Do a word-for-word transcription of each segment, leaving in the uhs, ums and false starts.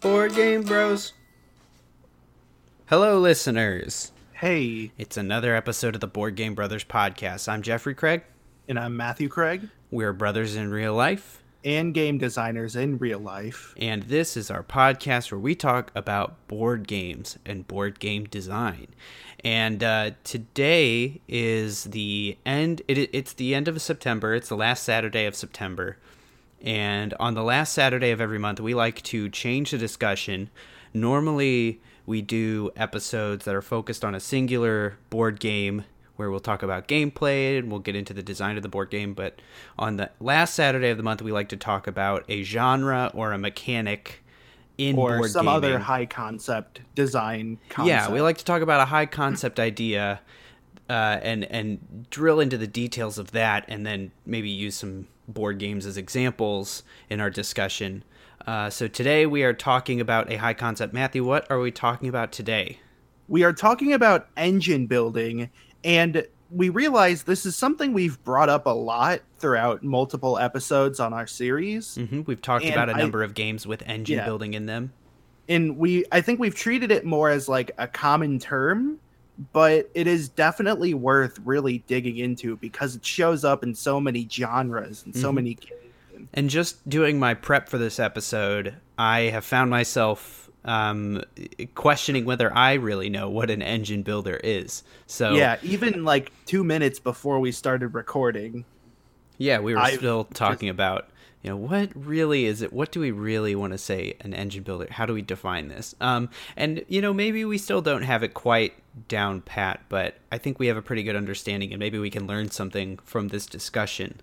Board Game Bros. Hello, listeners. Hey. It's another episode of the Board Game Brothers podcast. I'm Jeffrey Craig. And I'm Matthew Craig. We're brothers in real life. And game designers in real life. And this is our podcast where we talk about board games and board game design. And uh, today is the end. It, it's the end of September. It's the last Saturday of September. And on the last Saturday of every month, we like to change the discussion. Normally, we do episodes that are focused on a singular board game where we'll talk about gameplay and we'll get into the design of the board game. But on the last Saturday of the month, we like to talk about a genre or a mechanic in or board gaming. Or some other high concept design concept. Yeah, we like to talk about a high concept idea uh, and, and drill into the details of that, and then maybe use some board games as examples in our discussion. Uh, so today we are talking about a high concept. Matthew, what are we talking about today? We are talking about engine building, and we realize this is something we've brought up a lot throughout multiple episodes on our series. Mm-hmm. We've talked and about a I, number of games with engine yeah. building in them. And we, I think we've treated it more as like a common term, but it is definitely worth really digging into because it shows up in so many genres and so mm-hmm. many games. And just doing my prep for this episode, I have found myself um, questioning whether I really know what an engine builder is. So yeah, even like two minutes before we started recording. Yeah, we were I've still talking just, about, you know, what really is it? What do we really want to say an engine builder? How do we define this? Um, and, you know, maybe we still don't have it quite down pat, but I think we have a pretty good understanding, and maybe we can learn something from this discussion.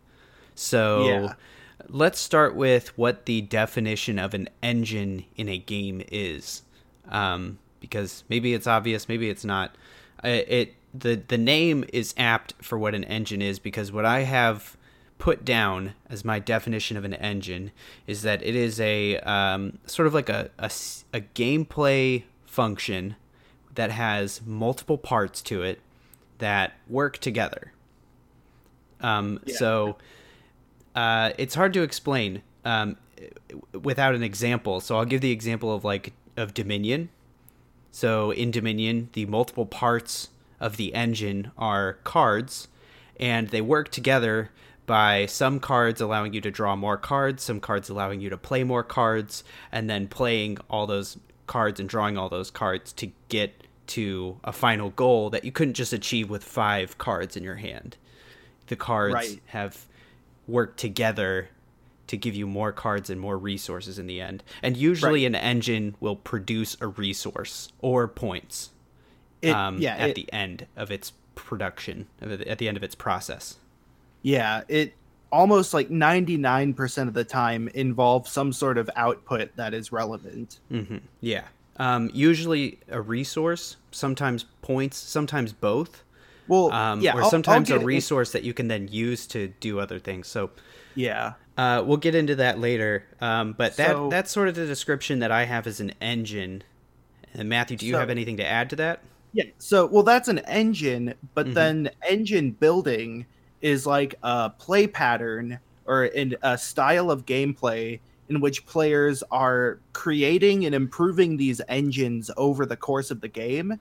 So yeah. Let's start with what the definition of an engine in a game is, um, because maybe it's obvious, maybe it's not. It, it the the name is apt for what an engine is, because what I have put down as my definition of an engine is that it is a um, sort of like a, a a gameplay function that has multiple parts to it that work together. Um, yeah. So. Uh, it's hard to explain um, without an example. So I'll give the example of like of Dominion. So in Dominion, the multiple parts of the engine are cards, and they work together by some cards allowing you to draw more cards, some cards allowing you to play more cards, and then playing all those cards and drawing all those cards to get to a final goal that you couldn't just achieve with five cards in your hand. The cards right. have work together to give you more cards and more resources in the end. And usually right. an engine will produce a resource or points it, um, yeah, at it, the end of its production, at the end of its process. Yeah, it almost like ninety-nine percent of the time involves some sort of output that is relevant. Mm-hmm. Yeah. Um, usually a resource, sometimes points, sometimes both. Well, um, yeah, or I'll, sometimes I'll a resource that you can then use to do other things. So, yeah, uh, we'll get into that later. Um, but that so, that's sort of the description that I have as an engine. And Matthew, do you so, have anything to add to that? Yeah. So, well, that's an engine, but mm-hmm. then engine building is like a play pattern or in a style of gameplay in which players are creating and improving these engines over the course of the game,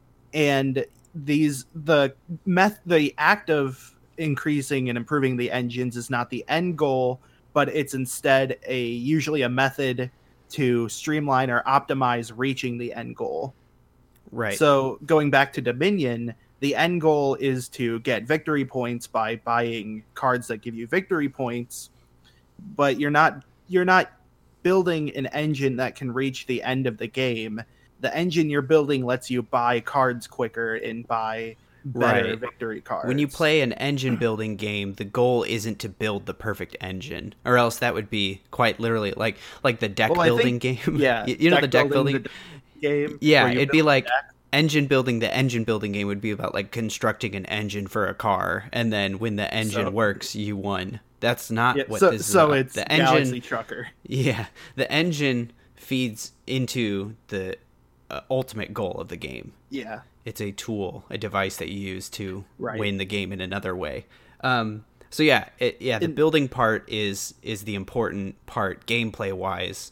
and these the meth the act of increasing and improving the engines is not the end goal, but it's instead a usually a method to streamline or optimize reaching the end goal. Right. So going back to Dominion, the end goal is to get victory points by buying cards that give you victory points, but you're not you're not building an engine that can reach the end of the game. The engine you're building lets you buy cards quicker and buy better right. victory cards. When you play an engine building game, the goal isn't to build the perfect engine, or else that would be quite literally like like the deck well, building think, game. Yeah, you, you know the deck building, building the game. Yeah, it'd be like engine building. The engine building game would be about like constructing an engine for a car, and then when the engine so, works, you won. That's not yeah, what so, this is so about. it's the engine, Galaxy Trucker. Yeah, the engine feeds into the uh, ultimate goal of the game. Yeah. It's a tool, a device that you use to right. win the game in another way. Um, so yeah, it, yeah, the in, building part is is the important part gameplay wise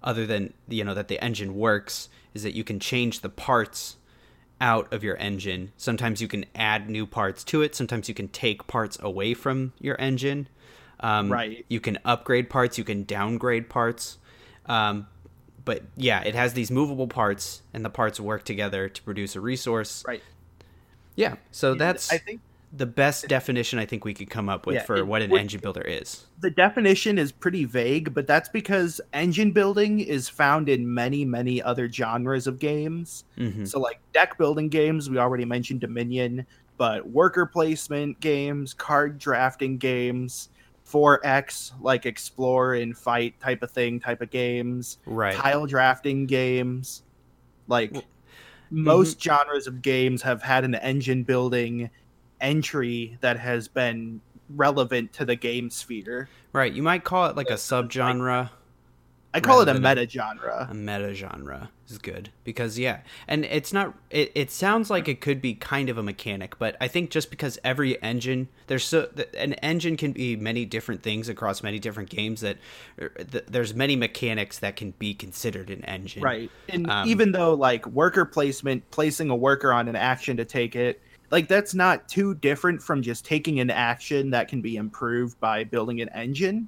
other than, you know, that the engine works, is that you can change the parts out of your engine. Sometimes you can add new parts to it. Sometimes you can take parts away from your engine. Um, right. You can upgrade parts. You can downgrade parts. Um, but yeah, it has these movable parts, and the parts work together to produce a resource. Right. Yeah. So And that's I think the best definition I think we could come up with Yeah, for it what an would- engine builder is. the definition is pretty vague, but that's because engine building is found in many, many other genres of games. Mhm. So, like deck building games, we already mentioned Dominion, but worker placement games, card drafting games, four X, like explore and fight type of thing, type of games, Right. tile drafting games. Like Well, most genres of games have had an engine building entry that has been relevant to the game sphere. Right. You might call it like a subgenre. I call it Rather a than a- meta genre. A meta genre is good because yeah, and it's not. It, it sounds like it could be kind of a mechanic, but I think just because every engine there's so an engine can be many different things across many different games that er, th- there's many mechanics that can be considered an engine. Right. And Um, even though like worker placement, placing a worker on an action to take it, like that's not too different from just taking an action that can be improved by building an engine.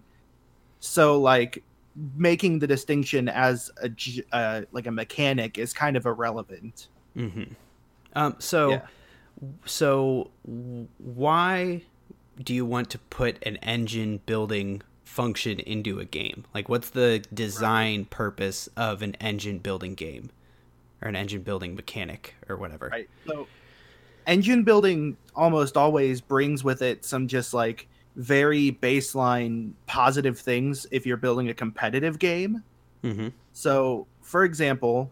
So like making the distinction as a g- uh, like a mechanic is kind of irrelevant. Mm-hmm. Um. So. Yeah. So w- why do you want to put an engine building function into a game? Like, what's the design purpose of an engine building game or an engine building mechanic or whatever? Right. So engine building almost always brings with it some just like very baseline positive things if you're building a competitive game. Mm-hmm. So, for example,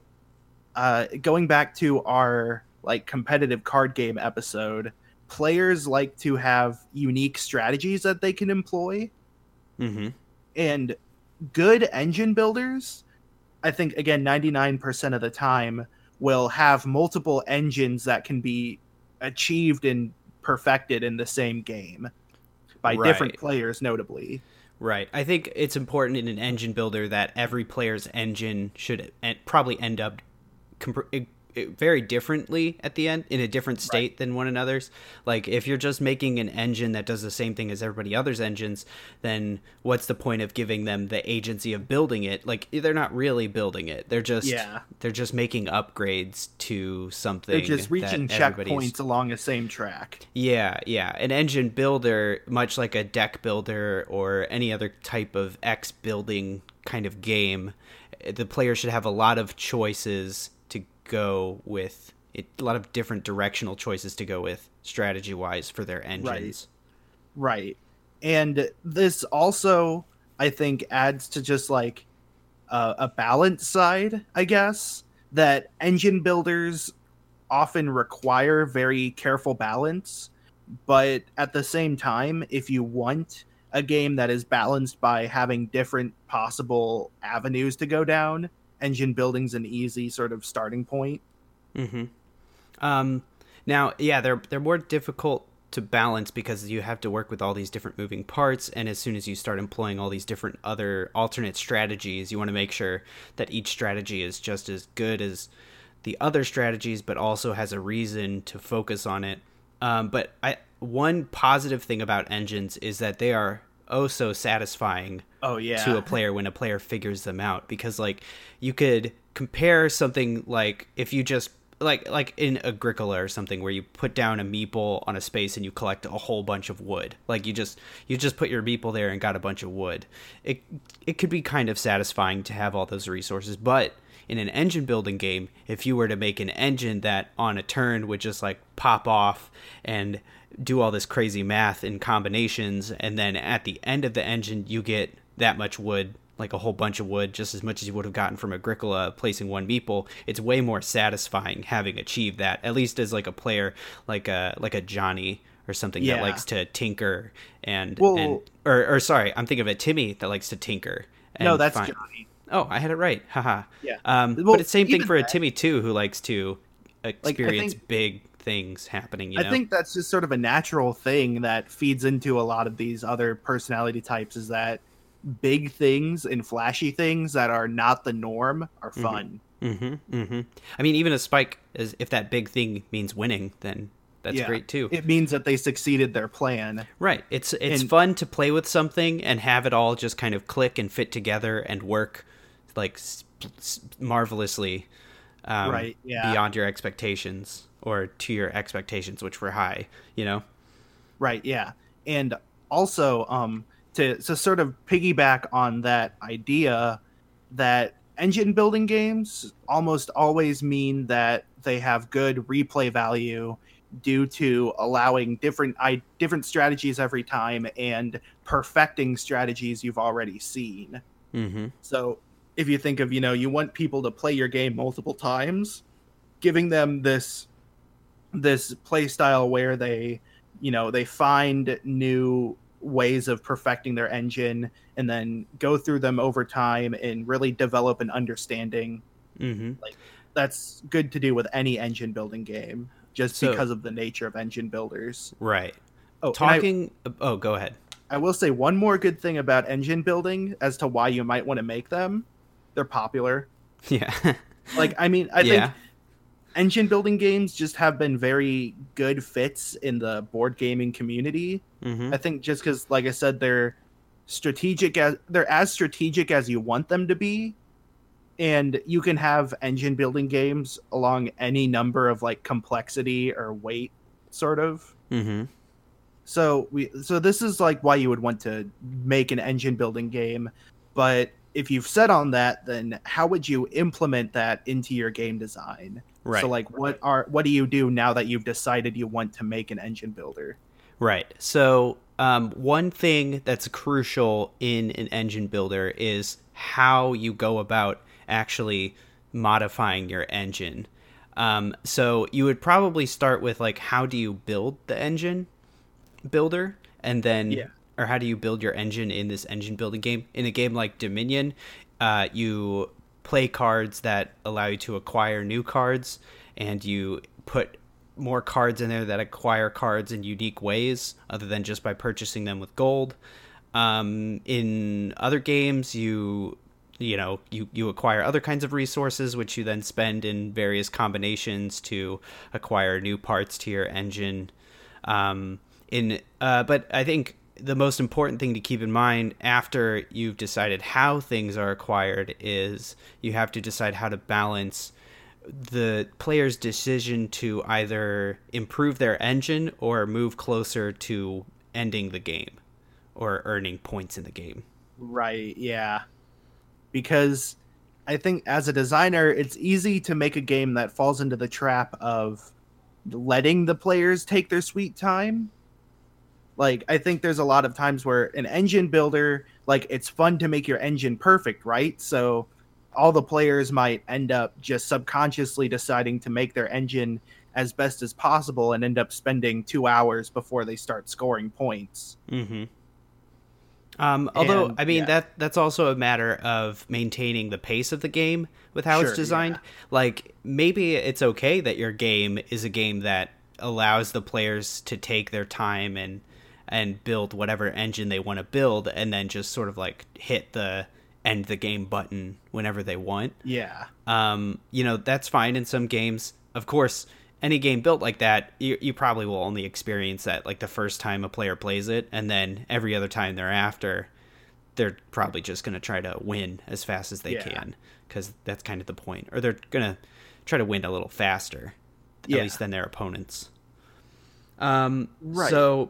uh, going back to our like competitive card game episode, players like to have unique strategies that they can employ, Mm-hmm. and good engine builders, I think again ninety-nine percent of the time, will have multiple engines that can be achieved and perfected in the same game by Right. different players, notably. Right. I think it's important in an engine builder that every player's engine should en- probably end up comp- it- it very differently at the end, in a different state Right. than one another's. Like, if you're just making an engine that does the same thing as everybody else's engines, then what's the point of giving them the agency of building it? Like, they're not really building it. They're just Yeah. they're just making upgrades to something. They're just reaching that everybody's- checkpoints along the same track. Yeah, yeah. An engine builder, much like a deck builder or any other type of X building kind of game, the player should have a lot of choices to go with. It, a lot of different directional choices to go with strategy-wise for their engines. Right. And this also, I think, adds to just like uh, a balance side, I guess, that engine builders often require very careful balance. But at the same time, if you want a game that is balanced by having different possible avenues to go down, engine building's an easy sort of starting point. Mm-hmm. Um, now, yeah, they're they're more difficult to balance because you have to work with all these different moving parts, and as soon as you start employing all these different other alternate strategies, you want to make sure that each strategy is just as good as the other strategies, but also has a reason to focus on it. Um, but I one positive thing about engines is that they are oh so satisfying Oh, yeah. to a player when a player figures them out, because like you could compare something like if you just like like in Agricola or something where you put down a meeple on a space and you collect a whole bunch of wood. Like you just you just put your meeple there and got a bunch of wood. It it could be kind of satisfying to have all those resources, but in an engine building game, if you were to make an engine that on a turn would just like pop off and do all this crazy math and combinations, and then at the end of the engine you get that much wood, like a whole bunch of wood, just as much as you would have gotten from Agricola placing one meeple, it's way more satisfying having achieved that, at least as like a player like a like a Johnny or something Yeah. that likes to tinker and, Well- and or, or sorry, I'm thinking of a Timmy that likes to tinker. And No, that's find- Johnny. Oh, I had it right. Haha. Yeah. Um, Well, but it's same thing even for a that- Timmy too, who likes to experience think- big things happening. You know? I think that's just sort of a natural thing that feeds into a lot of these other personality types, is that big things and flashy things that are not the norm are fun. Mm-hmm, mm-hmm. I mean, even a spike, is if that big thing means winning, then that's Yeah, great too. it means that they succeeded their plan. Right. It's it's And fun to play with something and have it all just kind of click and fit together and work like s- s- marvelously, um, right, yeah, beyond your expectations or to your expectations, which were high. You know. right, yeah. And also, um, to to sort of piggyback on that idea, that engine building games almost always mean that they have good replay value due to allowing different I, different strategies every time and perfecting strategies you've already seen. Mm-hmm. So if you think of, you know, you want people to play your game multiple times, giving them this this play style where they, you know, they find new ways of perfecting their engine and then go through them over time and really develop an understanding, Mm-hmm. like that's good to do with any engine building game just So because of the nature of engine builders. right. Oh, and I, Talking. Oh, go ahead. I will say one more good thing about engine building as to why you might want to make them. They're popular. Yeah. Like, I mean, I yeah. think engine building games just have been very good fits in the board gaming community. Mm-hmm. I think just because, like I said, they're strategic as they're as strategic as you want them to be, and you can have engine building games along any number of like complexity or weight, sort of. Mm-hmm. So we so this is like why you would want to make an engine building game, but if you've set on that, then how would you implement that into your game design? Right. So like what are what do you do now that you've decided you want to make an engine builder? Right. So um, one thing that's crucial in an engine builder is how you go about actually modifying your engine. Um, so you would probably start with like, how do you build the engine builder, and then Yeah. or how do you build your engine in this engine building game? In a game like Dominion, uh, you play cards that allow you to acquire new cards, and you put more cards in there that acquire cards in unique ways other than just by purchasing them with gold. Um, in other games, you you know you, you acquire other kinds of resources, which you then spend in various combinations to acquire new parts to your engine. Um, in uh, but I think the most important thing to keep in mind after you've decided how things are acquired is you have to decide how to balance the player's decision to either improve their engine or move closer to ending the game or earning points in the game. Right, yeah. Because I think as a designer, it's easy to make a game that falls into the trap of letting the players take their sweet time. Like, I think there's a lot of times where an engine builder, like, it's fun to make your engine perfect, right? So all the players might end up just subconsciously deciding to make their engine as best as possible and end up spending two hours before they start scoring points. Mm-hmm. Um, although, And, I mean, yeah. that that's also a matter of maintaining the pace of the game with how Sure, it's designed. yeah. Like, maybe it's okay that your game is a game that allows the players to take their time and and build whatever engine they want to build, and then just sort of like hit the end the game button whenever they want. Yeah. Um, you know, that's fine in some games. Of course, any game built like that, you, you probably will only experience that like the first time a player plays it, and then every other time thereafter, they're probably just going to try to win as fast as they Yeah. can, because that's kind of the point. Or they're going to try to win a little faster, at Yeah. least than their opponents. Um, Right. So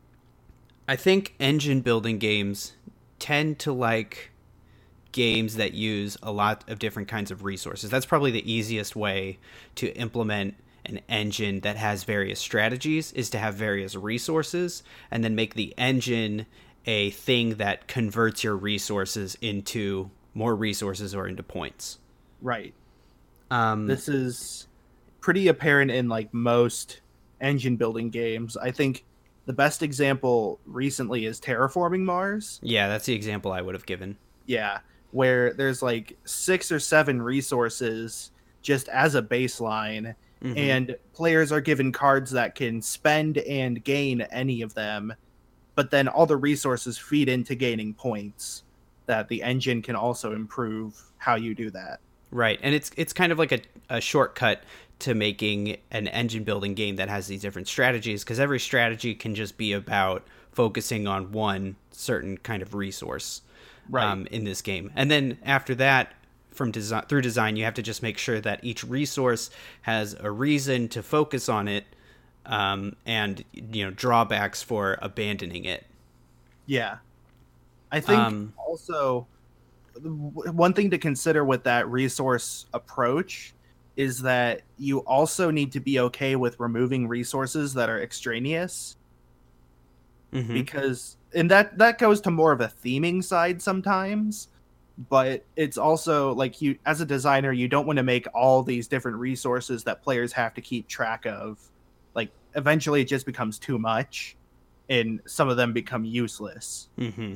I think engine building games tend to like games that use a lot of different kinds of resources. That's probably the easiest way to implement an engine that has various strategies, is to have various resources and then make the engine a thing that converts your resources into more resources or into points. Right. Um, This is pretty apparent in like most engine building games. I think the best example recently is Terraforming Mars. yeah, that's the example I would have given. Yeah, where there's like six or seven resources just as a baseline, Mhm. and players are given cards that can spend and gain any of them, but then all the resources feed into gaining points. that the engine can also improve how you do that. Right. And it's it's kind of like a, a shortcut to making an engine building game that has these different strategies, because every strategy can just be about focusing on one certain kind of resource, right. um, in this game. And then after that, from design through design, you have to just make sure that each resource has a reason to focus on it, um, and you know drawbacks for abandoning it. Yeah, I think um, also one thing to consider with that resource approach is that you also need to be okay with removing resources that are extraneous, mm-hmm. because and that that goes to more of a theming side sometimes, but it's also like, you as a designer, you don't want to make all these different resources that players have to keep track of. Like eventually it just becomes too much and some of them become useless. Mm-hmm.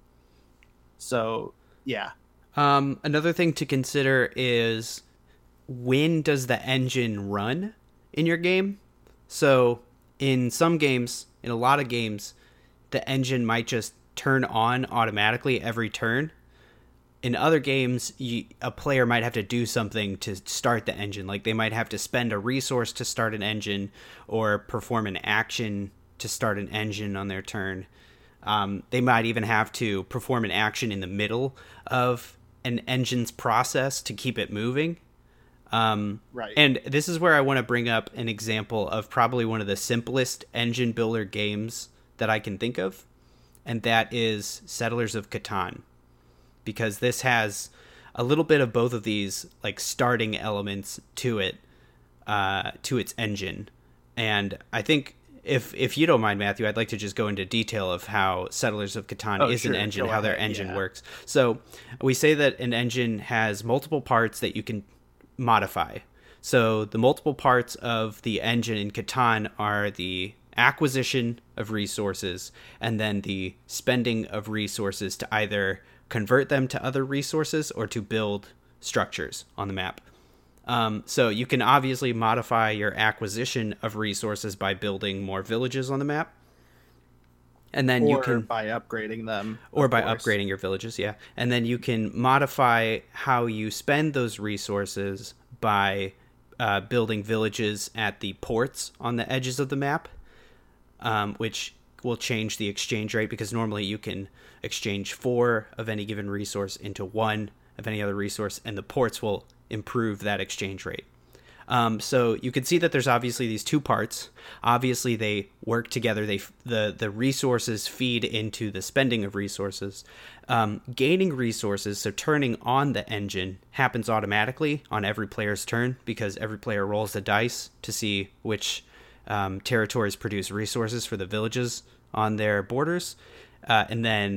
So yeah. Um, another thing to consider is, when does the engine run in your game? So in some games, in a lot of games, the engine might just turn on automatically every turn. In other games, you, a player might have to do something to start the engine. Like they might have to spend a resource to start an engine, or perform an action to start an engine on their turn. Um, they might even have to perform an action in the middle of an engine's process to keep it moving. Um, right. And this is where I want to bring up an example of probably one of the simplest engine builder games that I can think of, and that is Settlers of Catan, because this has a little bit of both of these like starting elements to it, uh, to its engine. And I think if if you don't mind, Matthew, I'd like to just go into detail of how Settlers of Catan oh, is sure. an engine, go how ahead. their engine yeah. works. So we say that an engine has multiple parts that you can modify. So the multiple parts of the engine in Catan are the acquisition of resources, and then the spending of resources to either convert them to other resources or to build structures on the map. Um, so you can obviously modify your acquisition of resources by building more villages on the map. And then or you can by upgrading them. Or by course. upgrading your villages, yeah. And then you can modify how you spend those resources by uh, building villages at the ports on the edges of the map, um, which will change the exchange rate, because normally you can exchange four of any given resource into one of any other resource, and the ports will improve that exchange rate. Um, so you can see that there's obviously these two parts. Obviously, they work together. They the the resources feed into the spending of resources. Um, gaining resources, so turning on the engine, happens automatically on every player's turn, because every player rolls the dice to see which um, territories produce resources for the villages on their borders. Uh, and then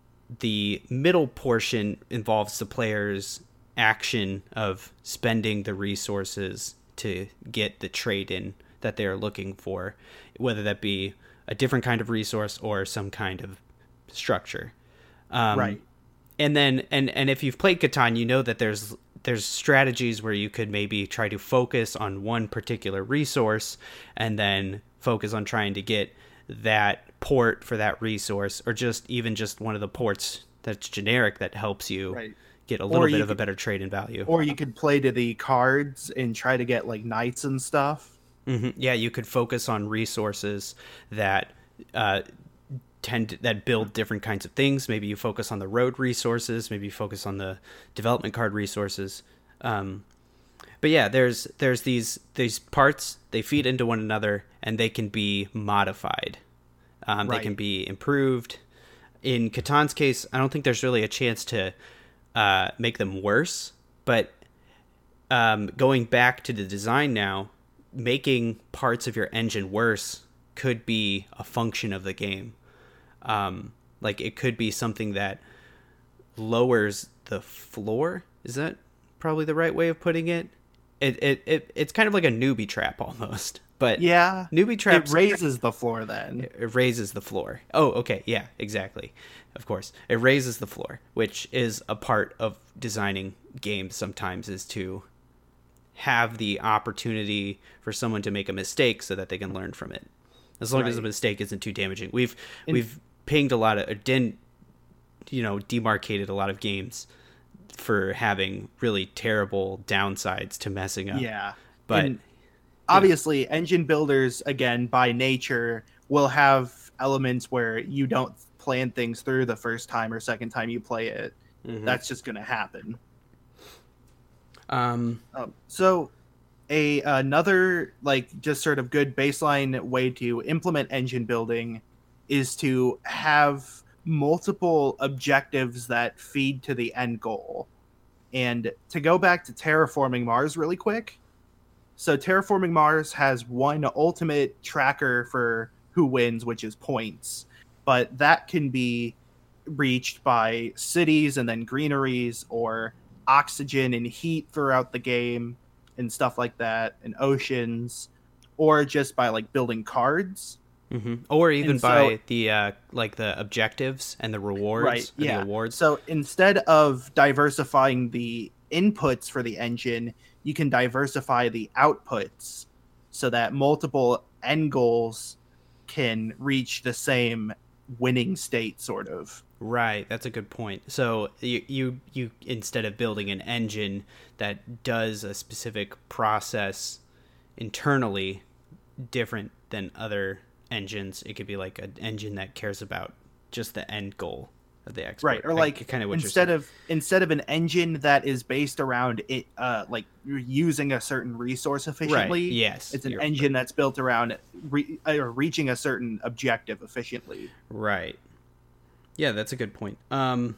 the middle portion involves the player's action of spending the resources to get the trade in that they're looking for, whether that be a different kind of resource or some kind of structure. Um, right. And then, and, and if you've played Catan, you know that there's, there's strategies where you could maybe try to focus on one particular resource and then focus on trying to get that port for that resource, or just even just one of the ports that's generic that helps you right. get a little bit of could, a better trade in value. Or you could play to the cards and try to get like knights and stuff. Mm-hmm. Yeah, you could focus on resources that uh, tend to, that build different kinds of things. Maybe you focus on the road resources. Maybe you focus on the development card resources. Um, but yeah, there's there's these these parts. They feed into one another, and they can be modified. Um, right. They can be improved. In Catan's case, I don't think there's really a chance to uh, make them worse. But um, going back to the design now, making parts of your engine worse could be a function of the game. Um, like it could be something that lowers the floor. Is that probably the right way of putting it? It it, it it's kind of like a newbie trap almost. But yeah, newbie traps, it raises the floor then. It raises the floor. Oh, okay. Yeah, exactly. Of course. It raises the floor, which is a part of designing games sometimes, is to have the opportunity for someone to make a mistake so that they can learn from it. As long right. as the mistake isn't too damaging. We've and, we've pinged a lot of didn't you know, demarcated a lot of games for having really terrible downsides to messing up. Yeah. But and obviously, engine builders, again, by nature, will have elements where you don't plan things through the first time or second time you play it. Mm-hmm. That's just going to happen. Um, um, so a another like just sort of good baseline way to implement engine building is to have multiple objectives that feed to the end goal. And to go back to Terraforming Mars really quick. So Terraforming Mars has one ultimate tracker for who wins, which is points. But that can be reached by cities and then greeneries, or oxygen and heat throughout the game and stuff like that, and oceans, or just by like building cards. Mm-hmm. Or even and by so, the uh, like the objectives and the rewards. Right, yeah. The awards. So instead of diversifying the inputs for the engine, you can diversify the outputs so that multiple end goals can reach the same winning state, sort of. Right, that's a good point. So you, you you instead of building an engine that does a specific process internally different than other engines, it could be like an engine that cares about just the end goal of the export. Right, or like kind of instead of instead of an engine that is based around it, uh, like using a certain resource efficiently. Right. Yes, it's an engine right. that's built around re- or reaching a certain objective efficiently. Right. Yeah, that's a good point. Um,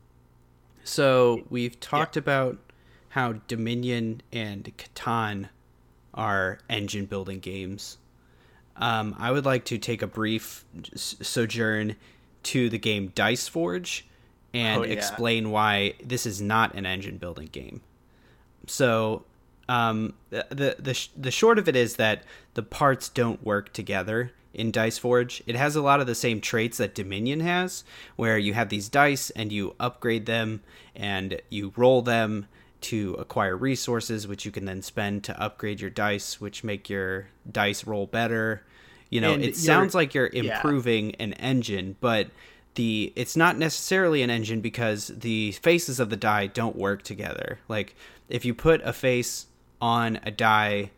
so we've talked yeah. about how Dominion and Catan are engine building games. Um, I would like to take a brief sojourn to the game Dice Forge and oh, yeah. explain why this is not an engine building game. So um, the, the the the short of it is that the parts don't work together in Dice Forge. It has a lot of the same traits that Dominion has, where you have these dice and you upgrade them and you roll them to acquire resources, which you can then spend to upgrade your dice, which make your dice roll better. You know, and it sounds like you're improving yeah. an engine, but the it's not necessarily an engine because the faces of the die don't work together. Like if you put a face on a die,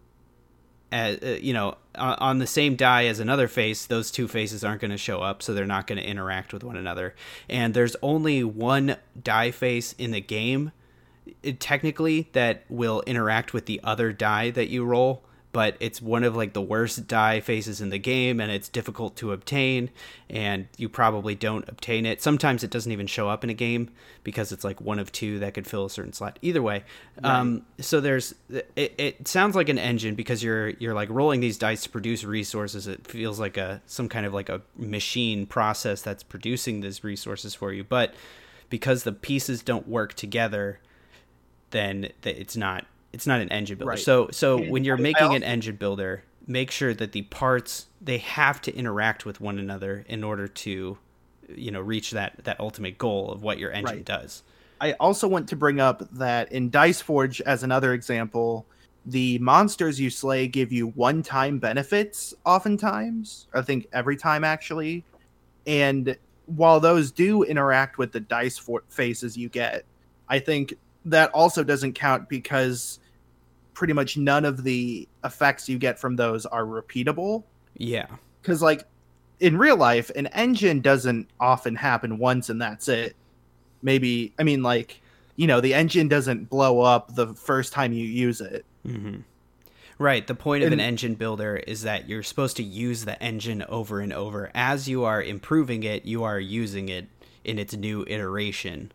as, uh, you know, on the same die as another face, those two faces aren't going to show up, so they're not going to interact with one another. And there's only one die face in the game, it, technically, that will interact with the other die that you roll, but it's one of like the worst die faces in the game, and it's difficult to obtain, and you probably don't obtain it. Sometimes it doesn't even show up in a game because it's like one of two that could fill a certain slot. Either way, right. um, so there's it, it sounds like an engine because you're you're like rolling these dice to produce resources. It feels like a some kind of like a machine process that's producing these resources for you, but because the pieces don't work together, then it's not. It's not an engine builder. Right. So so and when you're making also, an engine builder, make sure that the parts, they have to interact with one another in order to, you know, reach that, that ultimate goal of what your engine right. does. I also want to bring up that in Dice Forge, as another example, the monsters you slay give you one-time benefits oftentimes. I think every time, actually. And while those do interact with the dice for- faces you get, I think that also doesn't count because pretty much none of the effects you get from those are repeatable. Yeah. Because, like, in real life, an engine doesn't often happen once and that's it. Maybe, I mean, like, you know, the engine doesn't blow up the first time you use it. Mm-hmm. Right. The point of and, an engine builder is that you're supposed to use the engine over and over. As you are improving it, you are using it in its new iteration.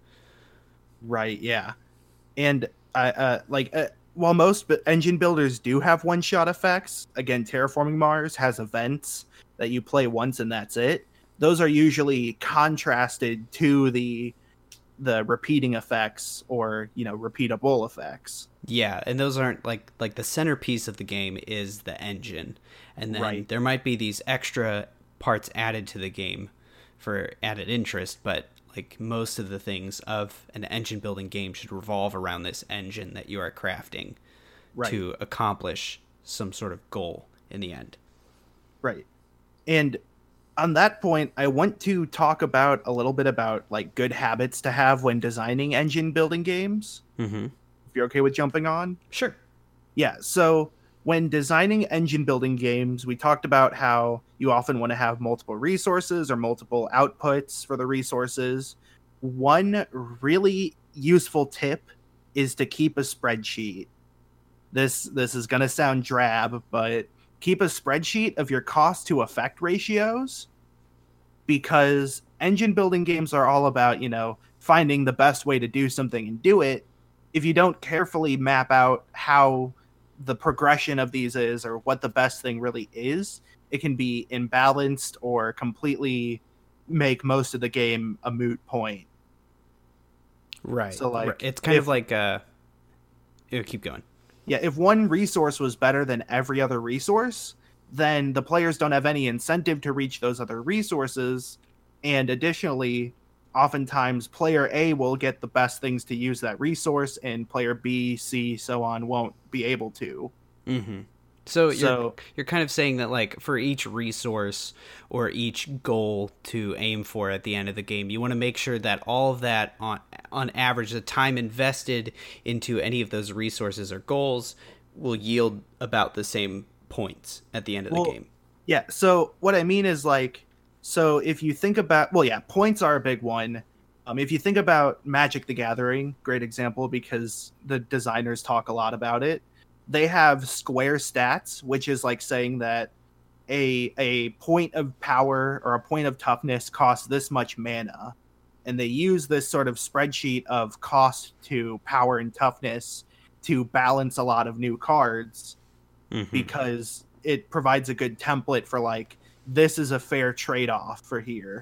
Right, yeah. And, uh, uh, like... Uh, While most engine builders do have one-shot effects, again, Terraforming Mars has events that you play once and that's it. Those are usually contrasted to the the repeating effects or, you know, repeatable effects. Yeah, and those aren't like like the centerpiece of the game is the engine. And then right. there might be these extra parts added to the game for added interest, but like most of the things of an engine building game should revolve around this engine that you are crafting right. to accomplish some sort of goal in the end. Right. And on that point, I want to talk about a little bit about like good habits to have when designing engine building games. Mm-hmm. If you're okay with jumping on. Sure. Yeah, so when designing engine building games, we talked about how you often want to have multiple resources or multiple outputs for the resources. One really useful tip is to keep a spreadsheet. This this is going to sound drab, but keep a spreadsheet of your cost to effect ratios, because engine building games are all about, you know, finding the best way to do something and do it. If you don't carefully map out how the progression of these is or what the best thing really is, it can be imbalanced or completely make most of the game a moot point. Right. So like it's kind if, of like uh ew, keep going. Yeah, if one resource was better than every other resource, then the players don't have any incentive to reach those other resources. And additionally, oftentimes player A will get the best things to use that resource, and player B, C, so on won't be able to. Mm-hmm. So, So you're you're kind of saying that like for each resource or each goal to aim for at the end of the game, you want to make sure that all of that on on average, the time invested into any of those resources or goals will yield about the same points at the end of well, the game. Yeah. So what I mean is like, so if you think about, well, yeah, points are a big one. Um, if you think about Magic the Gathering, great example because the designers talk a lot about it. They have square stats, which is like saying that a a point of power or a point of toughness costs this much mana. And they use this sort of spreadsheet of cost to power and toughness to balance a lot of new cards, mm-hmm. because it provides a good template for like, this is a fair trade-off for here.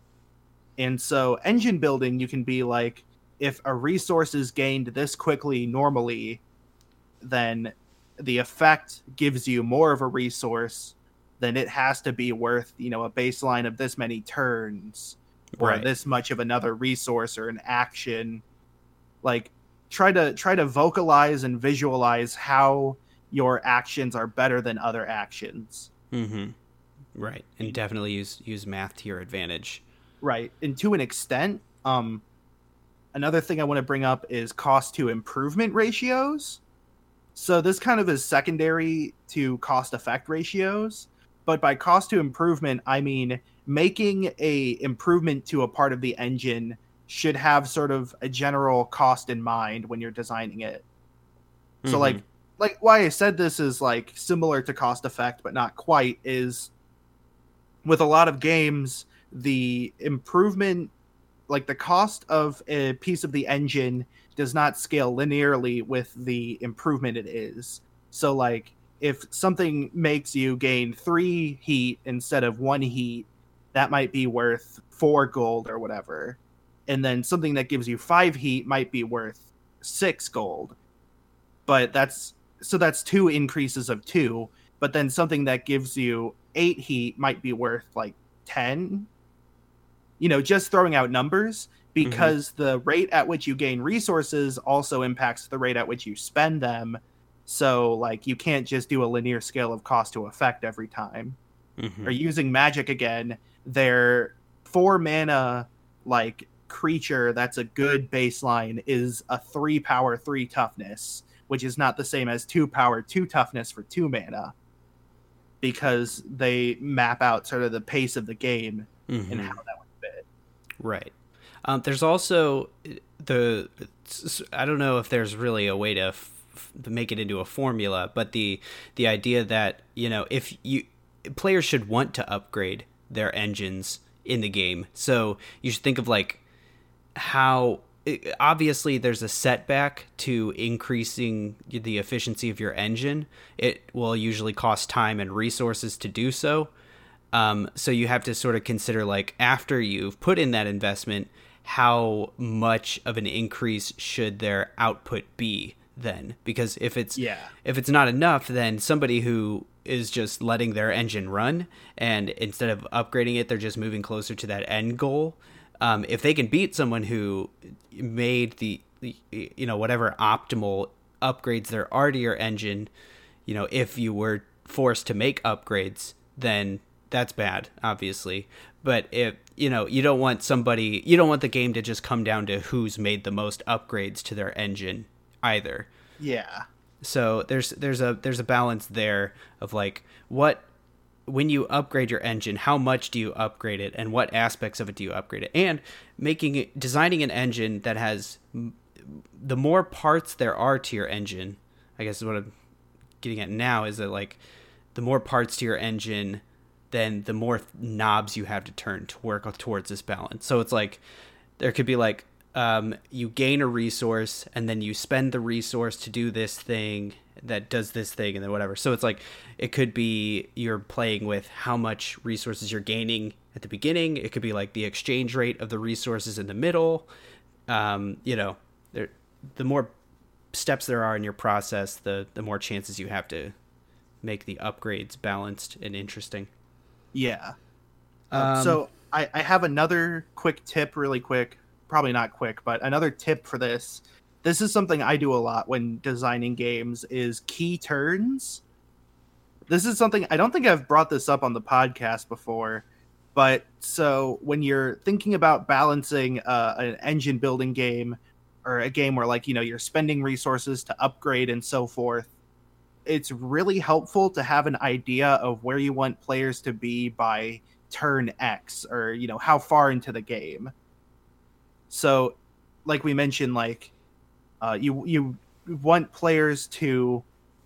And so engine building, you can be like, if a resource is gained this quickly normally, then the effect gives you more of a resource, then it has to be worth, you know, a baseline of this many turns or right. this much of another resource or an action. Like try to try to vocalize and visualize how your actions are better than other actions. Mm-hmm. Right. And definitely use use math to your advantage. Right. And to an extent, um, another thing I want to bring up is cost to improvement ratios. So this kind of is secondary to cost effect ratios, but by cost to improvement, I mean making a improvement to a part of the engine should have sort of a general cost in mind when you're designing it. Mm-hmm. So like, like why I said this is like similar to cost effect, but not quite, is with a lot of games, the improvement, like the cost of a piece of the engine does not scale linearly with the improvement it is. So like if something makes you gain three heat instead of one heat, that might be worth four gold or whatever. And then something that gives you five heat might be worth six gold. But that's, so that's two increases of two. But then something that gives you eight heat might be worth like ten. You know, just throwing out numbers, because mm-hmm. the rate at which you gain resources also impacts the rate at which you spend them. So, like, you can't just do a linear scale of cost to effect every time. Mm-hmm. Or using magic again, their four mana, like, creature that's a good baseline is a three power, three toughness, which is not the same as two power, two toughness for two mana. Because they map out sort of the pace of the game mm-hmm. and how that would fit. Right. Um, there's also the, I don't know if there's really a way to, f- to make it into a formula, but the the idea that, you know, if you players should want to upgrade their engines in the game. So you should think of like how, obviously there's a setback to increasing the efficiency of your engine. It will usually cost time and resources to do so. Um, so you have to sort of consider, like, after you've put in that investment, how much of an increase should their output be then? Because if it's yeah. if it's not enough, then somebody who is just letting their engine run and instead of upgrading it, they're just moving closer to that end goal. Um, if they can beat someone who made the, the, you know, whatever optimal upgrades there are to your engine, you know, if you were forced to make upgrades, then that's bad, obviously. But if you know, you don't want somebody, you don't want the game to just come down to who's made the most upgrades to their engine either. Yeah. So there's there's a there's a balance there of like what when you upgrade your engine, how much do you upgrade it, and what aspects of it do you upgrade it, and making it, designing an engine that has the more parts there are to your engine. I guess is what I'm getting at now is that like the more parts to your engine, then the more knobs you have to turn to work towards this balance. So it's like there could be like um, you gain a resource and then you spend the resource to do this thing that does this thing and then whatever. So it's like it could be you're playing with how much resources you're gaining at the beginning. It could be like the exchange rate of the resources in the middle. Um, you know, there, the more steps there are in your process, the the more chances you have to make the upgrades balanced and interesting. Yeah. Um, um, so I, I have another quick tip really quick. Probably not quick, but another tip for this. This is something I do a lot when designing games is key turns. This is something, I don't think I've brought this up on the podcast before, but so when you're thinking about balancing uh, an engine building game or a game where like, you know, you're spending resources to upgrade and so forth, it's really helpful to have an idea of where you want players to be by turn X or, you know, how far into the game. So like we mentioned, like uh, you, you want players to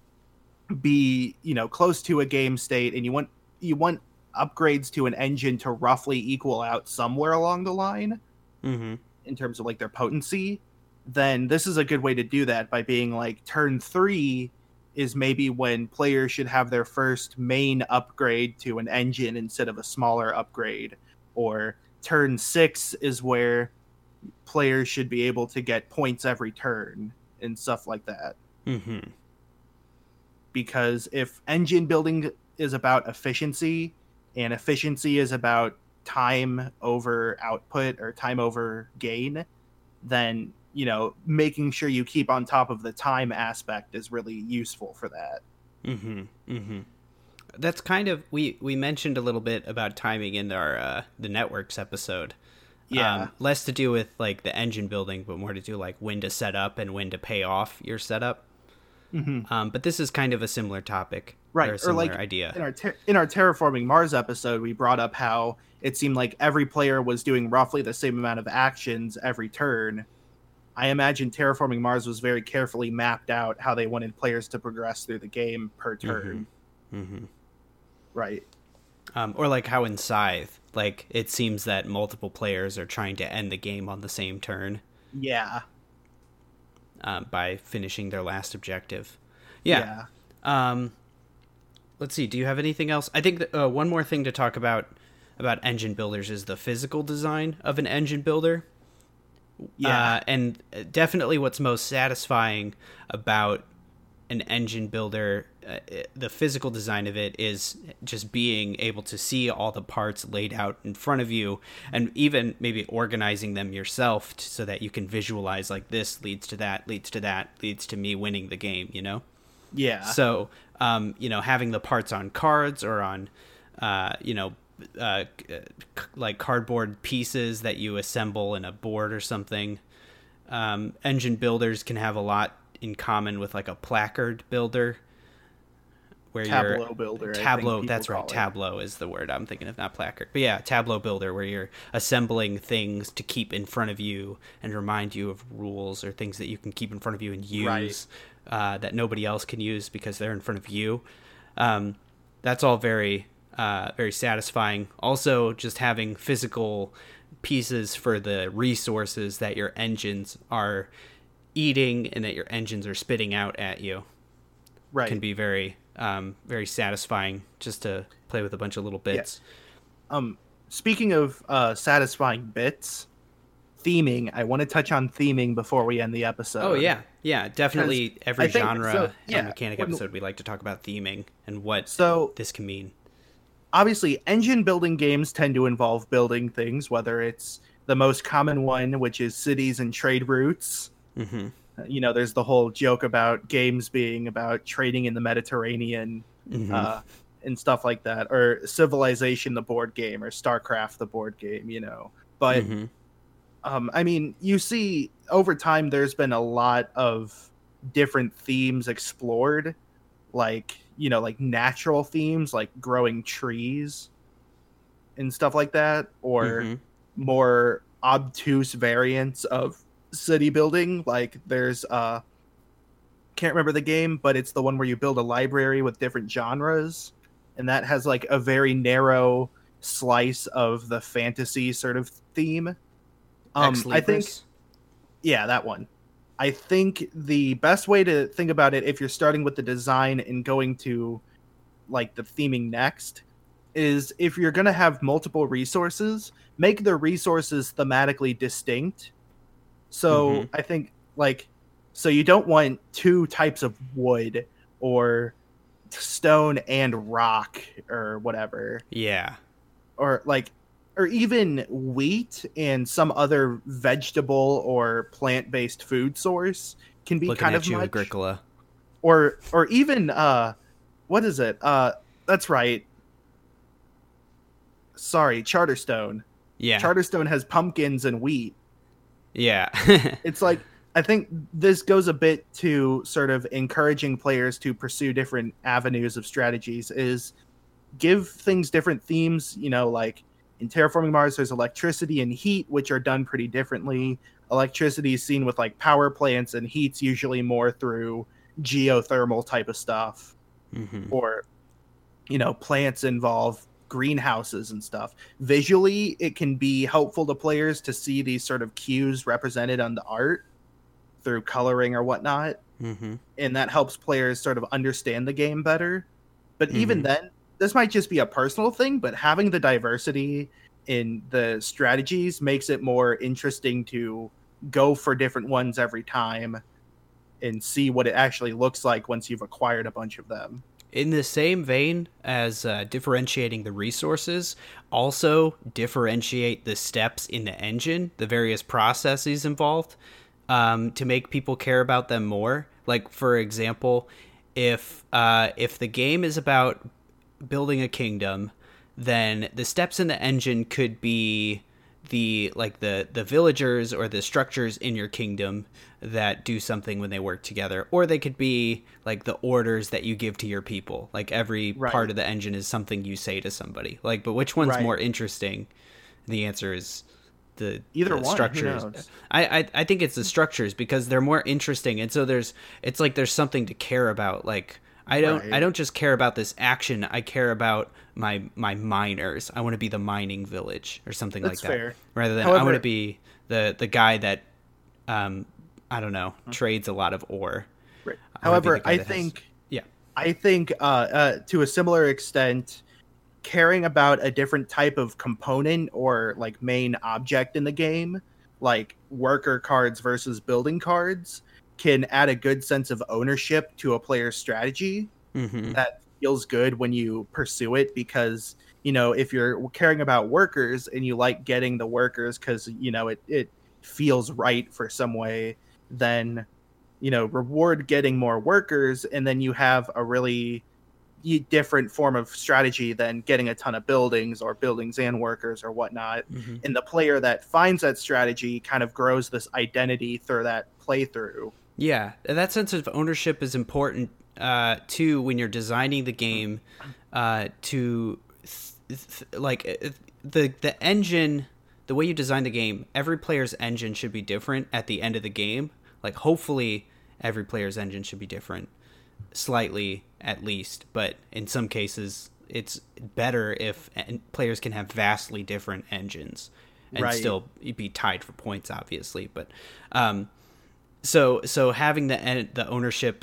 be, you know, close to a game state, and you want, you want upgrades to an engine to roughly equal out somewhere along the line mm-hmm. in terms of like their potency. Then this is a good way to do that by being like turn three is maybe when players should have their first main upgrade to an engine instead of a smaller upgrade, or turn six is where players should be able to get points every turn and stuff like that. Mm-hmm. Because if engine building is about efficiency and efficiency is about time over output or time over gain, then, you know, making sure you keep on top of the time aspect is really useful for that. Mm-hmm. Mm-hmm. That's kind of, we, we mentioned a little bit about timing in our, uh, the networks episode. Yeah. Um, less to do with like the engine building, but more to do like when to set up and when to pay off your setup. Mm-hmm. Um, but this is kind of a similar topic, right? Or, a similar or like idea. In our ter- in our Terraforming Mars episode, we brought up how it seemed like every player was doing roughly the same amount of actions every turn. I imagine Terraforming Mars was very carefully mapped out how they wanted players to progress through the game per turn. Mm-hmm. Mm-hmm. Right. Um, or like how in Scythe, like it seems that multiple players are trying to end the game on the same turn. Yeah. Um, by finishing their last objective. Yeah. yeah. Um, let's see. Do you have anything else? I think that, uh, one more thing to talk about about engine builders is the physical design of an engine builder. Yeah. Uh, and definitely what's most satisfying about an engine builder, uh, the physical design of it, is just being able to see all the parts laid out in front of you, and even maybe organizing them yourself t- so that you can visualize like this leads to that, leads to that, leads to me winning the game, you know? Yeah. So, um, you know, having the parts on cards or on, uh, you know, uh, c- like cardboard pieces that you assemble in a board or something. Um, engine builders can have a lot in common with like a placard builder, where Tableau you're builder. Tableau. That's right. It. Tableau is the word I'm thinking of, not placard. But yeah, Tableau builder, where you're assembling things to keep in front of you and remind you of rules or things that you can keep in front of you and use, right. uh, that nobody else can use because they're in front of you. Um, that's all very, uh, very satisfying. Also, just having physical pieces for the resources that your engines are eating and that your engines are spitting out at you, right, can be very um very satisfying just to play with a bunch of little bits. Yeah. Um speaking of uh satisfying bits, theming, I want to touch on theming before we end the episode. Oh yeah, yeah, definitely. Every think, genre so, yeah, mechanic when, episode we like to talk about theming and what so this can mean. Obviously, engine building games tend to involve building things, whether it's the most common one, which is cities and trade routes. Mm-hmm. You know, there's the whole joke about games being about trading in the Mediterranean. Mm-hmm. Uh, and stuff like that, or Civilization the board game, or StarCraft the board game, you know. But Mm-hmm. um, I mean, you see over time there's been a lot of different themes explored, like, you know, like natural themes like growing trees and stuff like that, or Mm-hmm. more obtuse variants of city building. Like there's uh can't remember the game, but it's the one where you build a library with different genres, and that has like a very narrow slice of the fantasy sort of theme. Um, Ex I think, Libris? yeah, that one. I think the best way to think about it, if you're starting with the design and going to like the theming next, is if you're going to have multiple resources, make the resources thematically distinct. So Mm-hmm. I think like, so you don't want two types of wood or stone and rock or whatever, Yeah. or like, or even wheat and some other vegetable or plant-based food source can be Looking kind at of you, much. Agricola. Or or even uh what is it? Uh that's right. Sorry, Charterstone. Yeah. Charterstone has pumpkins and wheat. Yeah. It's like, I think this goes a bit to sort of encouraging players to pursue different avenues of strategies, is give things different themes. You know, like in Terraforming Mars, there's electricity and heat, which are done pretty differently. Electricity is seen with like power plants, and heat's usually more through geothermal type of stuff. Mm-hmm. Or, you know, plants involve greenhouses and stuff. Visually, it can be helpful to players to see these sort of cues represented on the art through coloring or whatnot. Mm-hmm. And that helps players sort of understand the game better. But even Mhm. then, this might just be a personal thing, but having the diversity in the strategies makes it more interesting to go for different ones every time and see what it actually looks like once you've acquired a bunch of them. In the same vein as uh, differentiating the resources, also differentiate the steps in the engine, the various processes involved, um, to make people care about them more. Like, for example, if uh, if the game is about building a kingdom, then the steps in the engine could be the like the the villagers or the structures in your kingdom that do something when they work together, or they could be like the orders that you give to your people. Like every Right. part of the engine is something you say to somebody. Like, but which one's Right. more interesting? The answer is the Either the one, who structures. knows? I, I I think it's the structures because they're more interesting, and so there's it's like there's something to care about. Like I don't Right. I don't just care about this action. I care about my my miners. I want to be the mining village or something That's like that, fair. rather than I However- want to be the the guy that um I don't know trades a lot of ore. Right. I wanna be However, the guy I that has- think yeah. I think uh, uh, to a similar extent, caring about a different type of component or like main object in the game, like worker cards versus building cards, can add a good sense of ownership to a player's strategy. Mm-hmm. That feels good when you pursue it, because, you know, if you're caring about workers and you like getting the workers because, you know, it, it feels right for some way, then, you know, reward getting more workers, and then you have a really y- different form of strategy than getting a ton of buildings or buildings and workers or whatnot. Mm-hmm. And the player that finds that strategy kind of grows this identity through that playthrough. Yeah, that sense of ownership is important uh, too when you're designing the game. Uh, to th- th- like uh, the the engine, the way you design the game, every player's engine should be different at the end of the game. Like hopefully every player's engine should be different, slightly at least. But in some cases, it's better if en- players can have vastly different engines and Right. still be tied for points, obviously. But um, so so having the en- the ownership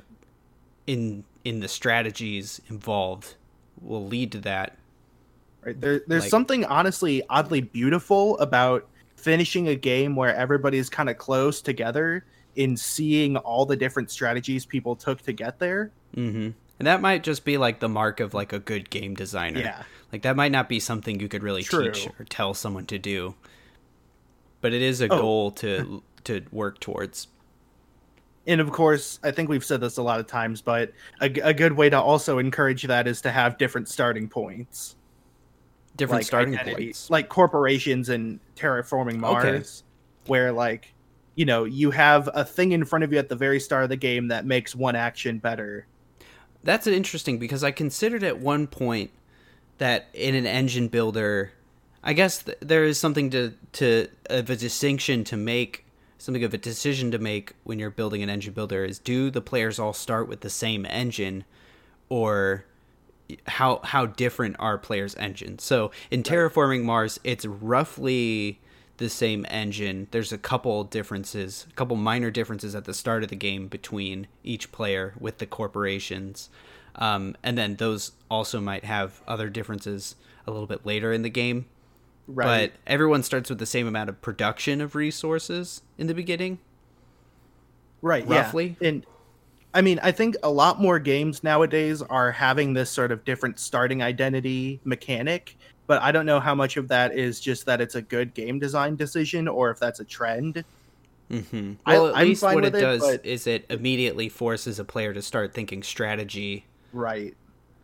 in in the strategies involved will lead to that. Right. There, there's Like- something honestly oddly beautiful about finishing a game where everybody's kind of close together in seeing all the different strategies people took to get there. Mm-hmm. And that might just be like the mark of like a good game designer. Yeah. Like that might not be something you could really True. teach or tell someone to do, but it is a Oh. goal to to work towards. And of course, I think we've said this a lot of times, but a, a good way to also encourage that is to have different starting points. Different like starting identity, points. like corporations and terraforming Mars, Okay. where like, you know, you have a thing in front of you at the very start of the game that makes one action better. That's interesting because I considered at one point that in an engine builder, I guess th- there is something to, to of a distinction to make, something of a decision to make when you're building an engine builder is, do the players all start with the same engine, or how how different are players' engines? So in Terraforming Mars, it's roughly the same engine. There's a couple differences, a couple minor differences at the start of the game between each player with the corporations. Um, and then those also might have other differences a little bit later in the game. Right. But everyone starts with the same amount of production of resources in the beginning. Right. Roughly. Yeah. And I mean, I think a lot more games nowadays are having this sort of different starting identity mechanic, but I don't know how much of that is just that it's a good game design decision or if that's a trend. Mm-hmm. I- Well, at I'm least fine what it, with it, does but- is it immediately forces a player to start thinking strategy. Right.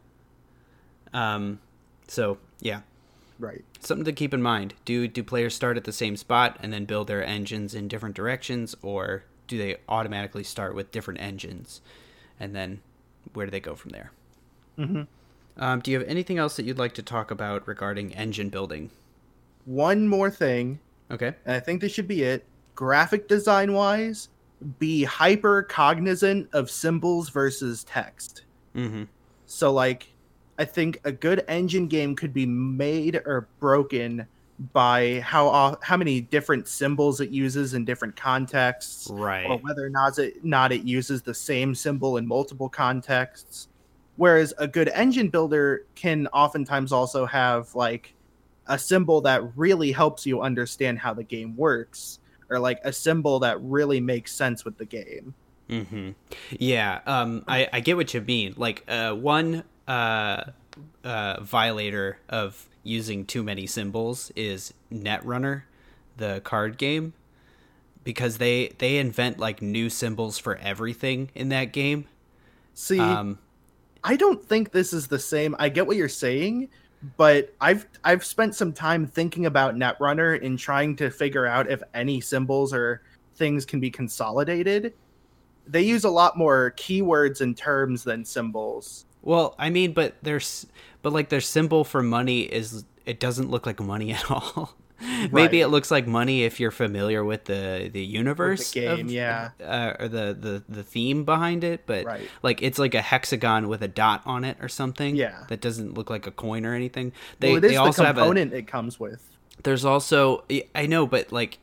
Um, so yeah, Right. something to keep in mind. Do do players start at the same spot and then build their engines in different directions, or do they automatically start with different engines, and then where do they go from there? Mm-hmm. Um, do you have anything else that you'd like to talk about regarding engine building? One more thing, Okay. and I think this should be it. Graphic design wise, be hyper cognizant of symbols versus text. Mm-hmm. So, like, I think a good engine game could be made or broken by how off, how many different symbols it uses in different contexts, Right. or whether or not it, not it uses the same symbol in multiple contexts. Whereas a good engine builder can oftentimes also have like a symbol that really helps you understand how the game works, or like a symbol that really makes sense with the game. Mm-hmm. Yeah, um, I, I get what you mean. Like, uh, one uh, uh, violator of using too many symbols is Netrunner, the card game, because they they invent like new symbols for everything in that game. See, Um, I don't think this is the same. I get what you're saying, but I've I've spent some time thinking about Netrunner and trying to figure out if any symbols or things can be consolidated. They use a lot more keywords and terms than symbols. well, I mean, but there's but like their symbol for money is, it doesn't look like money at all. Maybe Right. it looks like money if you're familiar with the the universe With the game, of, yeah. uh, or the, the the theme behind it, but Right. like it's like a hexagon with a dot on it or something. Yeah. that doesn't look like a coin or anything. They Well, it is they the also have a. component it comes with. There's also, I know, but like,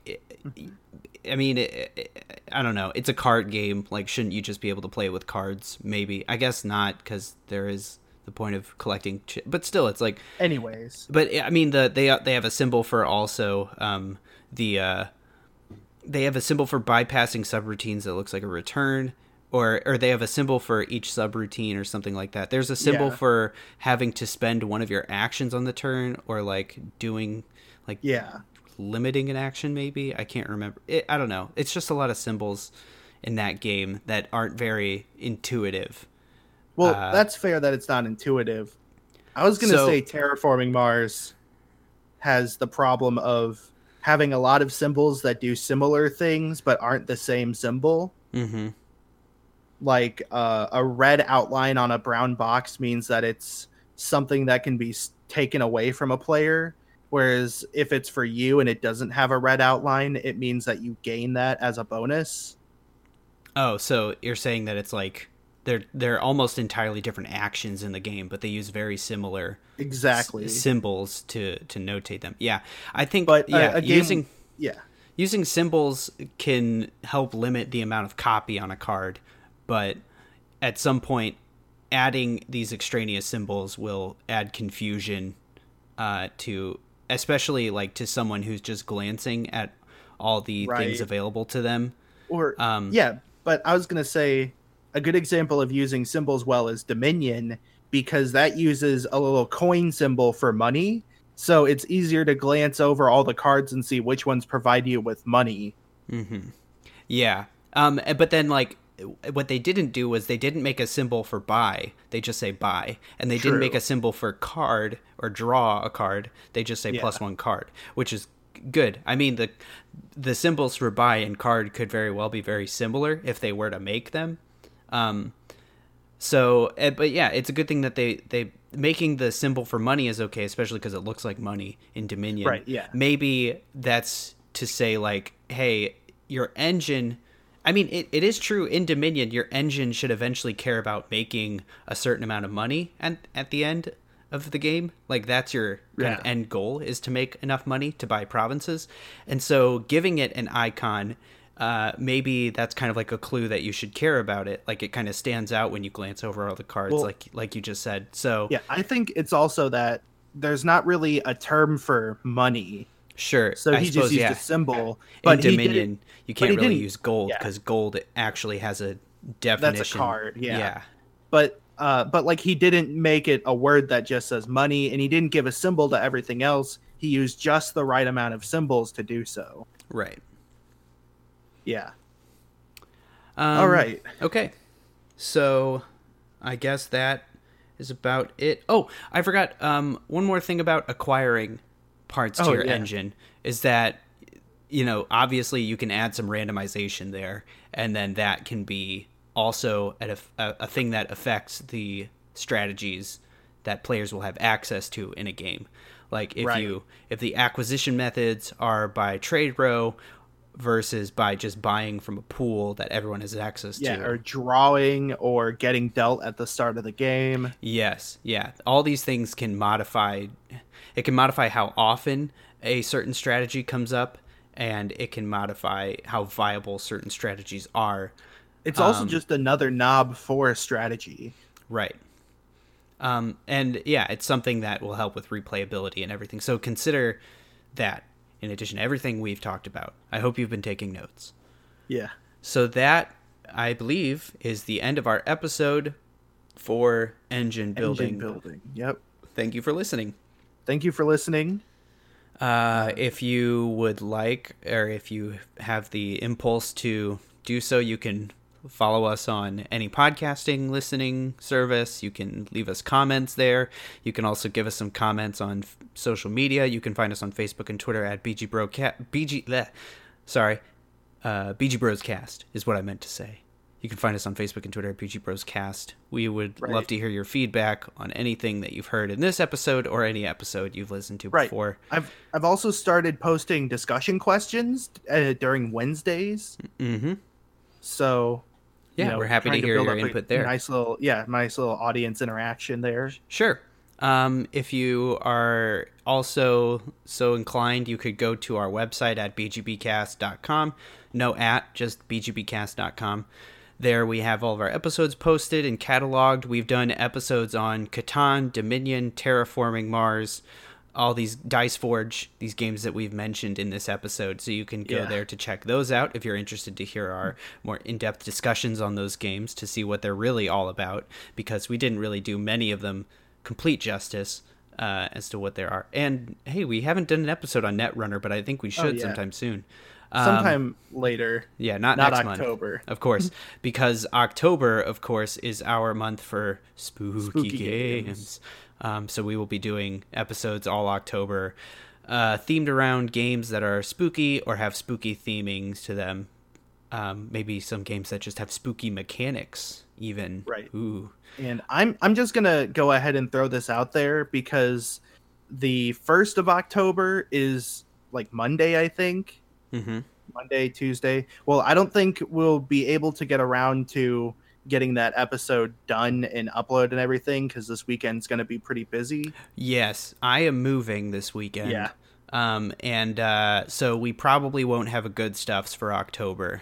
I mean, it, it, I don't know. It's a card game. Like, shouldn't you just be able to play with cards? Maybe. I guess not, because there is the point of collecting. Ch- but still, it's like. Anyways, But I mean, the they they have a symbol for also um, the uh, they have a symbol for bypassing subroutines that looks like a return. Or, or they have a symbol for each subroutine or something like that. There's a symbol Yeah. for having to spend one of your actions on the turn, or like doing like yeah. limiting an action, maybe. I can't remember it, I don't know. It's just a lot of symbols in that game that aren't very intuitive. Well, Uh, that's fair that it's not intuitive. I was going to So- say Terraforming Mars has the problem of having a lot of symbols that do similar things but aren't the same symbol. Mm-hmm. Like uh, a red outline on a brown box means that it's something that can be s- taken away from a player. Whereas if it's for you and it doesn't have a red outline, it means that you gain that as a bonus. Oh, so you're saying that it's like they're they're almost entirely different actions in the game, but they use very similar Exactly. s- symbols to to notate them. Yeah, I think. But a- yeah, a game- using Yeah. using symbols can help limit the amount of copy on a card, but at some point, adding these extraneous symbols will add confusion uh, to, especially like to someone who's just glancing at all the things Right. available to them. Or Um, yeah, but I was gonna say a good example of using symbols well is Dominion, because that uses a little coin symbol for money. So it's easier to glance over all the cards and see which ones provide you with money. Mm-hmm. Yeah. Um, but then like what they didn't do was they didn't make a symbol for buy. They just say buy. And they True. didn't make a symbol for card or draw a card. They just say Yeah. plus one card, which is good. I mean, the the symbols for buy and card could very well be very similar if they were to make them. Um, so, eh, but yeah, it's a good thing that they, they making the symbol for money is okay, especially because it looks like money in Dominion. Right, yeah. Maybe that's to say, like, hey, your engine... I mean, it, it is true in Dominion, your engine should eventually care about making a certain amount of money at, at the end of the game. Like, that's your kind Yeah. of end goal, is to make enough money to buy provinces. And so giving it an icon, uh, maybe that's kind of like a clue that you should care about it. Like, it kind of stands out when you glance over all the cards, Well, like like you just said. So Yeah, I think it's also that there's not really a term for money. sure. So I he suppose, just used yeah. a symbol. In But he Dominion, didn't- you but can't he really didn't- use gold yeah. because gold actually has a definition. That's a card, yeah. Yeah. But uh, but like he didn't make it a word that just says money, and he didn't give a symbol to everything else. He used just the right amount of symbols to do so. Right. Yeah. Um, All right. Okay. So I guess that is about it. Oh, I forgot um, one more thing about acquiring parts to Oh, your yeah. engine is that, you know, obviously you can add some randomization there, and then that can be also a, a, a thing that affects the strategies that players will have access to in a game. Like if Right. you if the acquisition methods are by trade row versus by just buying from a pool that everyone has access Yeah, to. or drawing or getting dealt at the start of the game. Yes, yeah. All these things can modify. It can modify how often a certain strategy comes up, and it can modify how viable certain strategies are. It's also Um, just another knob for strategy. Right. Um, and yeah, it's something that will help with replayability and everything. So consider that in addition to everything we've talked about. I hope you've been taking notes. Yeah. So that, I believe, is the end of our episode for engine building. Engine building. Yep. Thank you for listening. Thank you for listening. Uh, if you would like, or if you have the impulse to do so, you can follow us on any podcasting listening service. You can leave us comments there. You can also give us some comments on f- social media. You can find us on Facebook and Twitter at BGBroCast. BG, bleh, sorry, uh, BGBrosCast is what I meant to say. You can find us on Facebook and Twitter at BGBrosCast. We would Right. love to hear your feedback on anything that you've heard in this episode or any episode you've listened to Right. before. I've I've also started posting discussion questions uh, during Wednesdays. Mm-hmm. So Yeah, you know, we're happy to trying hear build your up a input there. Nice little, yeah, nice little audience interaction there. Sure. Um, if you are also so inclined, you could go to our website at b g b cast dot com. No at, just b g b cast dot com. There we have all of our episodes posted and cataloged. We've done episodes on Catan, Dominion, Terraforming Mars, all these Dice Forge, these games that we've mentioned in this episode. So you can go Yeah. there to check those out if you're interested to hear our more in-depth discussions on those games to see what they're really all about, because we didn't really do many of them complete justice uh, as to what there are. And hey, we haven't done an episode on Netrunner, but I think we should yeah. sometime soon. Um, Sometime later. yeah, not, Not next October. month, of course, because October, of course, is our month for spooky, Spooky games. games. Um, so we will be doing episodes all October, uh, themed around games that are spooky or have spooky themings to them. Um, maybe some games that just have spooky mechanics, even. Right. Ooh. And I'm I'm just gonna go ahead and throw this out there because the first of October is like Monday, I think. Mm-hmm. Monday, Tuesday. Well, I don't think we'll be able to get around to getting that episode done and upload and everything because this weekend's going to be pretty busy. Yes, I am moving this weekend. Yeah. Um, and uh, so we probably won't have a good stuffs for October.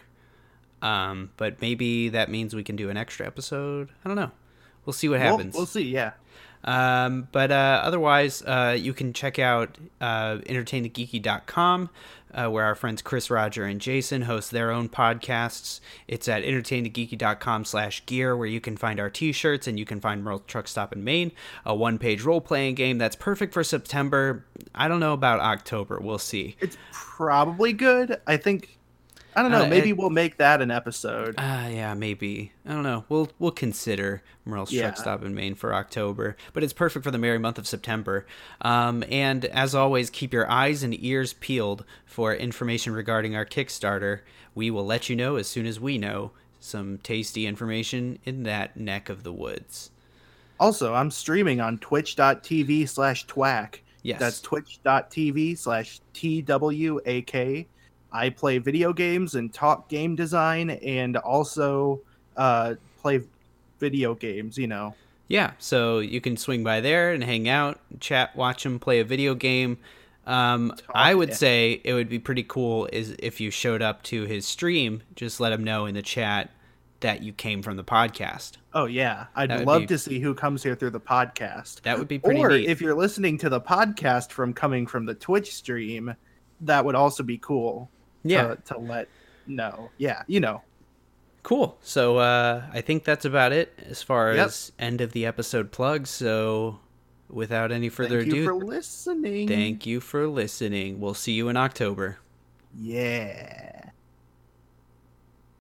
Um, but maybe that means we can do an extra episode. I don't know. We'll see what We'll, happens. we'll see. Yeah. Um, but uh, otherwise, uh, you can check out uh, entertain the geeky dot com, uh, where our friends Chris, Roger, and Jason host their own podcasts. It's at entertain the geeky dot com slash gear, where you can find our t-shirts and you can find Merle Truck Stop in Maine, a one-page role-playing game that's perfect for September. I don't know about October. We'll see. It's probably good. I think I don't know. Uh, maybe it- we'll make that an episode. Uh, yeah, maybe. I don't know. We'll we'll consider Merle's Yeah. Truck Stop in Maine for October, but it's perfect for the merry month of September. Um, and as always, keep your eyes and ears peeled for information regarding our Kickstarter. We will let you know as soon as we know some tasty information in that neck of the woods. Also, I'm streaming on twitch.tv slash twack. Yes. That's twitch.tv slash T W A K. I play video games and talk game design and also uh, play video games, you know. Yeah, so you can swing by there and hang out, chat, watch him play a video game. Um, I would yeah. say it would be pretty cool is if you showed up to his stream, just let him know in the chat that you came from the podcast. Oh, yeah. I'd That would love be- to see who comes here through the podcast. That would be pretty Or neat. if you're listening to the podcast from coming from the Twitch stream, that would also be cool. Yeah. To, to let know. Yeah, you know. Cool. So uh, I think that's about it as far Yep. as end of the episode plugs. So without any further Thank you ado, for listening. thank you for listening. We'll see you in October. Yeah.